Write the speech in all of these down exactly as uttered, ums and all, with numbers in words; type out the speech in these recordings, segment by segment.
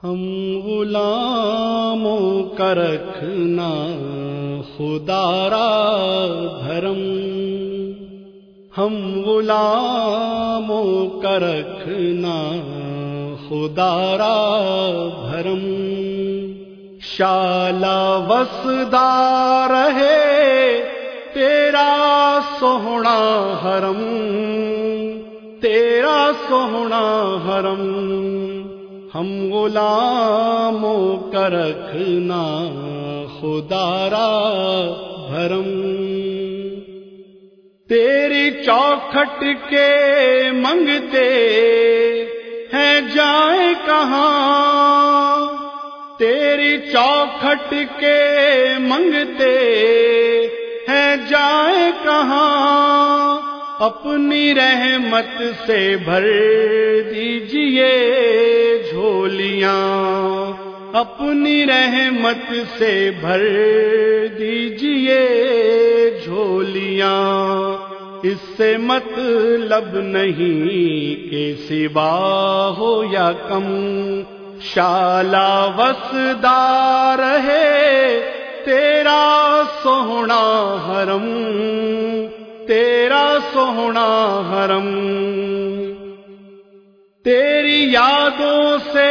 ہم غلاموں کا رکھنا خدا را دھرم، ہم غلاموں کا رکھنا خدا را دھرم، شالا وسدا رہے تیرا سوہنا حرم، تیرا سوہنا حرم، ہم غلاموں کا رکھنا خدا را بھرم، تیری چوکھٹ کے منگتے ہیں جائیں کہاں، تیری چوکھٹ کے منگتے ہیں جائیں کہاں، اپنی رحمت سے بھر دیجئے جھولیاں، اپنی رحمت سے بھر دیجئے جھولیاں، اس سے مطلب نہیں کہ سوا ہو یا کم، شالا وسدا رہے تیرا سوہنا حرم، تیرا سوہنا حرم، تیری یادوں سے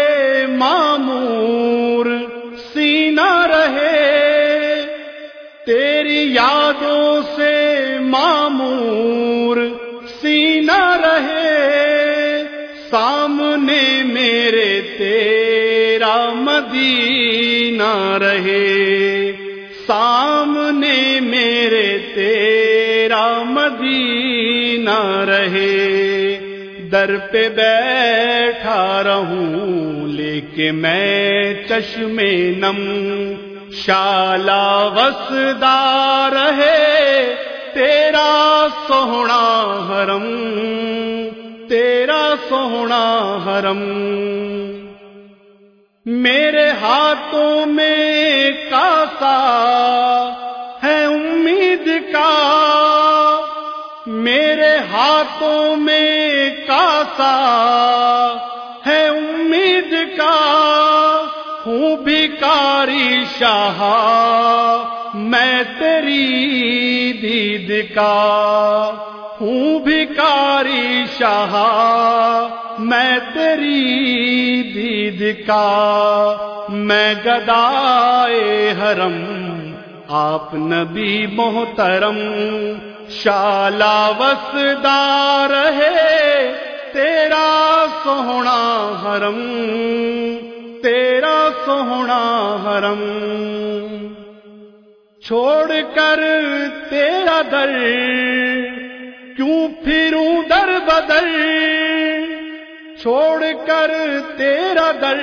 معمور سینہ رہے، تیری یادوں سے معمور سینہ رہے، سامنے میرے تیرا مدینہ رہے، سامنے میرے تیرا مدینہ رہے، در پہ بیٹھا رہوں لے کے میں چشم نم، شالا وسدا رہے تیرا سوہنا حرم، تیرا سوہنا حرم، میرے ہاتھوں میں کاسا ہے امید کا، میرے ہاتھوں میں کاسا ہے امید کا، ہوں بھکاری شاہ میں تیری دید کا، ہوں بھکاری شاہ میں تیری دید کا، میں گدائے حرم آپ نبی محترم، شالا وسدا رہے تیرا سوہنا حرم، تیرا سوہنا حرم، چھوڑ کر تیرا در کیوں پھروں در بدر، چھوڑ کر تیرا در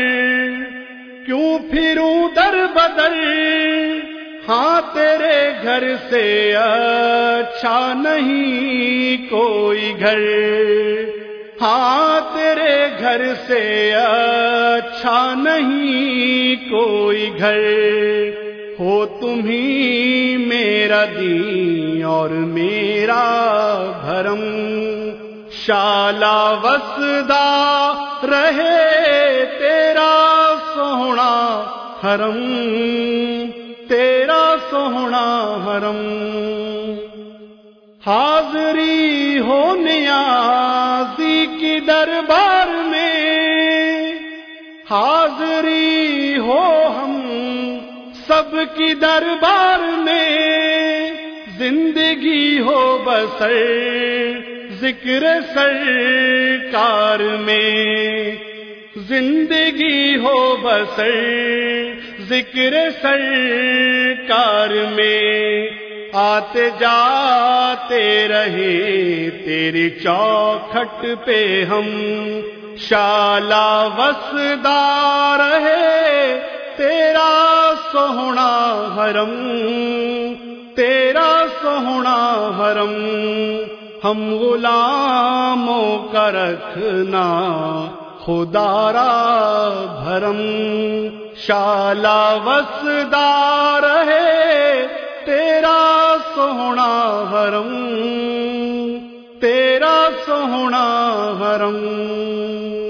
کیوں پھروں در بدر، ہاں تیرے گھر سے اچھا نہیں کوئی گھر، ہاں تیرے گھر سے اچھا نہیں کوئی گھر، ہو تمہیں میرا دین اور میرا بھرم، شالا وسدا رہے تیرا سوہنا حرم، تیرا سوہنا حرم، حاضری ہو نیازی کی دربار میں، حاضری ہو ہم سب کی دربار میں، زندگی ہو بسر ذکر سرکار میں، زندگی ہو بسر ذکر سرکار میں، آتے جاتے رہے تیری چوکھٹ پہ ہم، شالا وسدا رہے تیرا سوہنا حرم، تیرا سوہنا حرم، ہم غلاموں کا رکھنا خدا را بھرم، شالا وسدا رہے تیرا سوہنا حرم، تیرا سوہنا حرم۔